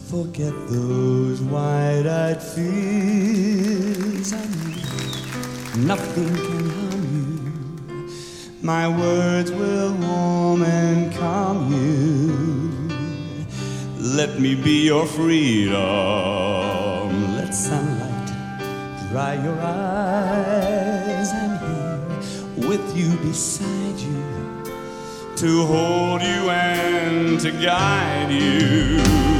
Forget those wide-eyed fears I knew. Nothing can harm you. My words will warm and calm you. Let me be your freedom. Let sunlight dry your eyes. I'm here with you, beside you, to hold you and to guide you.